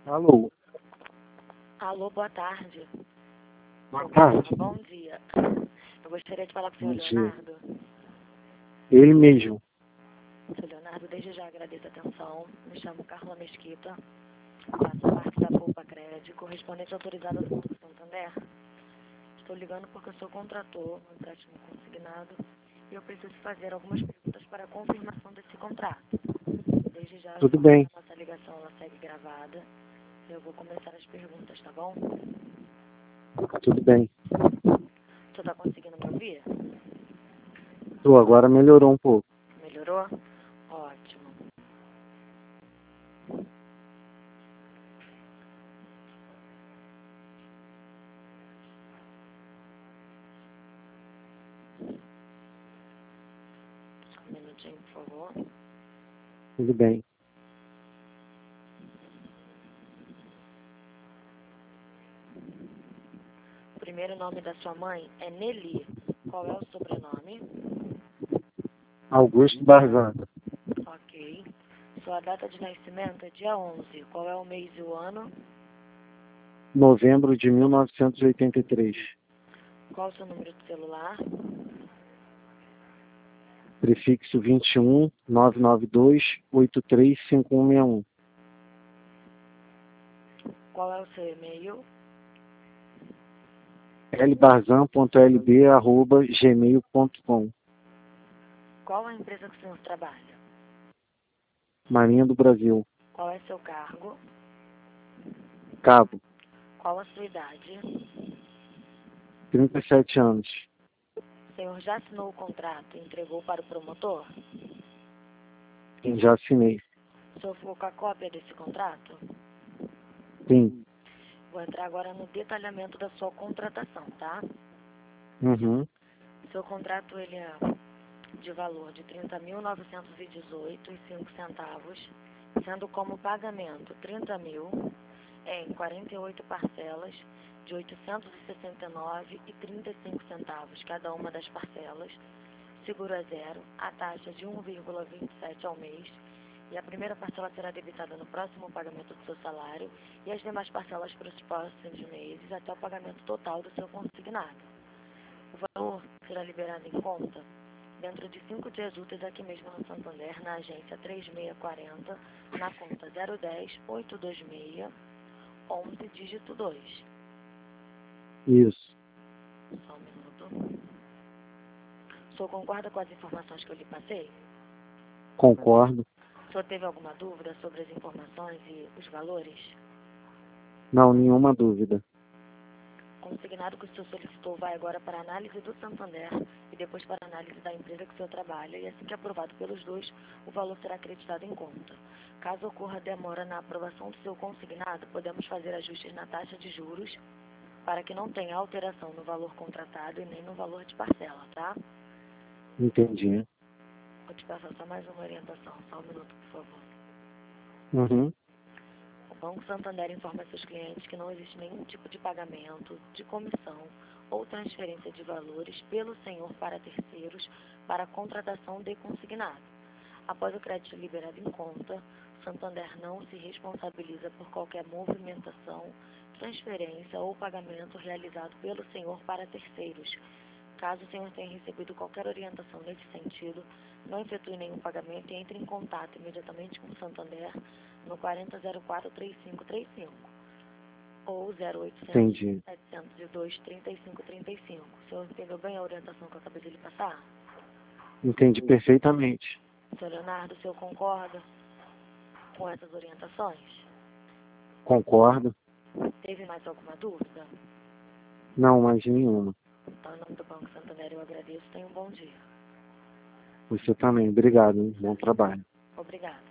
Alô, Alô, boa tarde. boa tarde. Bom dia. Eu gostaria de falar com o Bom senhor dia. Leonardo. Ele mesmo. Senhor Leonardo, desde já agradeço a atenção. Me chamo Carla Mesquita. Faço parte da Poupa Crédito, correspondente autorizada do Banco Santander. Estou ligando porque o senhor contratou um empréstimo consignado e eu preciso fazer algumas perguntas para a confirmação desse contrato. Desde já, Tudo bem. a nossa ligação ela segue gravada. Eu vou começar as perguntas, tá bom? Tudo bem. O senhor está conseguindo me ouvir? Agora melhorou um pouco. Melhorou? Ótimo. Um minutinho, por favor. Tudo bem. O primeiro nome da sua mãe é Nelly. Qual é o sobrenome? Augusto Barzan, Ok. Sua data de nascimento é dia 11. Qual é o mês e o ano? novembro de 1983. Qual o seu número de celular? Prefixo 21 992 835161. Qual é o seu e-mail? lbarzan.lb@gmail.com. Qual a empresa que o senhor trabalha? Marinha do Brasil. Qual é seu cargo? Cabo. Qual a sua idade? 37 anos. O senhor já assinou o contrato e entregou para o promotor? Sim, já assinei. O senhor ficou com a cópia desse contrato? Sim. Vou entrar agora no detalhamento da sua contratação, tá? Uhum. Seu contrato ele é de valor de R$ 30.918,05, sendo como pagamento 30 mil em 48 parcelas de R$ 869,35 cada uma das parcelas, seguro a zero, a taxa de 1,27 ao mês, e a primeira parcela será debitada no próximo pagamento do seu salário e as demais parcelas para os próximos meses até o pagamento total do seu consignado. O valor será liberado em conta dentro de 5 dias úteis aqui mesmo no Santander, na agência 3640, na conta 010-826-11, dígito 2. Isso. Só um minuto. O senhor concorda com as informações que eu lhe passei? Concordo. O senhor teve alguma dúvida sobre as informações e os valores? Não, nenhuma dúvida. O consignado que o senhor solicitou vai agora para a análise do Santander e depois para a análise da empresa que o senhor trabalha, e assim que aprovado pelos dois, o valor será acreditado em conta. Caso ocorra demora na aprovação do seu consignado, podemos fazer ajustes na taxa de juros para que não tenha alteração no valor contratado e nem no valor de parcela, tá? Entendi. Vou te passar só mais uma orientação, só um minuto, por favor. Uhum. O Banco Santander informa seus clientes que não existe nenhum tipo de pagamento, de comissão ou transferência de valores pelo senhor para terceiros para a contratação de consignado. Após o crédito liberado em conta, o Santander não se responsabiliza por qualquer movimentação, transferência ou pagamento realizado pelo senhor para terceiros. Caso o senhor tenha recebido qualquer orientação nesse sentido, não efetue nenhum pagamento e entre em contato imediatamente com o Santander no 4004-3535 ou 0800 Entendi. 702 3535. O senhor entendeu bem a orientação que eu acabei de lhe passar? Entendi perfeitamente. Senhor Leonardo, o senhor concorda com essas orientações? Concordo. Teve mais alguma dúvida? Não, mais nenhuma. Então, em nome do Banco Santander, eu agradeço. Tenha um bom dia. Você também. Obrigado, hein? Bom trabalho. Obrigada.